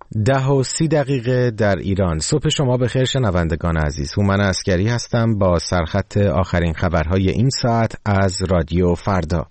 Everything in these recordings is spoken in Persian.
10:30 در ایران. صبح شما بخیر شنوندگان عزیز. هومن عسکری هستم با سرخط آخرین خبرهای این ساعت از رادیو فردا.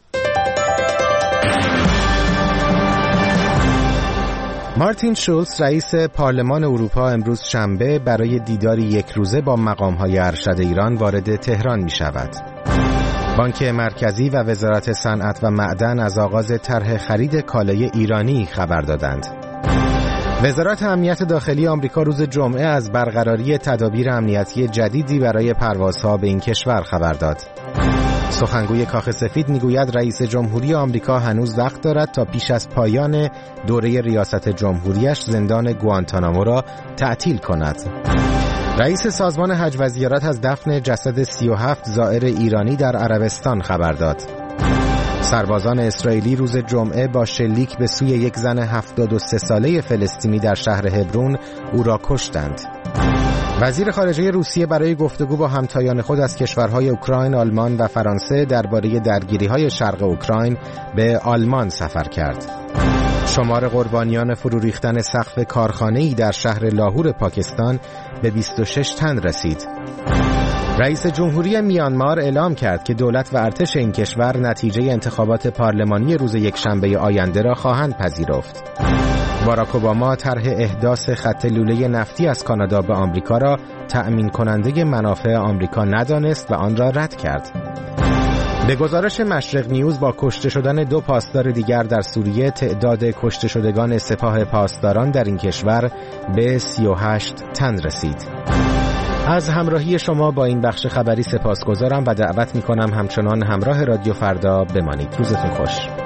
مارتین شولز رئیس پارلمان اروپا امروز شنبه برای دیداری یک روزه با مقام‌های ارشد ایران وارد تهران می‌شود. بانک مرکزی و وزارت صنعت و معدن از آغاز طرح خرید کالای ایرانی خبر دادند. وزارت امنیت داخلی آمریکا روز جمعه از برقراری تدابیر امنیتی جدیدی برای پروازها به این کشور خبر داد. سخنگوی کاخ سفید میگوید رئیس جمهوری آمریکا هنوز وقت دارد تا پیش از پایان دوره ریاست جمهوریش زندان گوانتانامو را تعطیل کند. رئیس سازمان حج و زیارت از دفن جسد 37 زائر ایرانی در عربستان خبر داد. سربازان اسرائیلی روز جمعه با شلیک به سوی یک زن 73 ساله فلسطینی در شهر هبرون او را کشتند. وزیر خارجه روسیه برای گفتگو با همتایان خود از کشورهای اوکراین، آلمان و فرانسه درباره درگیری‌های شرق اوکراین به آلمان سفر کرد. شمار قربانیان فرو ریختن سقف کارخانه‌ای در شهر لاهور پاکستان به 26 تن رسید. رئیس جمهوری میانمار اعلام کرد که دولت و ارتش این کشور نتیجه انتخابات پارلمانی روز یکشنبه آینده را خواهند پذیرفت. باراک اوباما طرح احداث خط لوله نفتی از کانادا به آمریکا را تأمین کننده منافع آمریکا ندانست و آن را رد کرد. به گزارش مشرق نیوز با کشته شدن 2 پاسدار دیگر در سوریه تعداد کشته شدگان سپاه پاسداران در این کشور به 38 تن رسید. از همراهی شما با این بخش خبری سپاسگزارم و دعوت می‌کنم همچنان همراه رادیو فردا بمانید. روزتون خوش.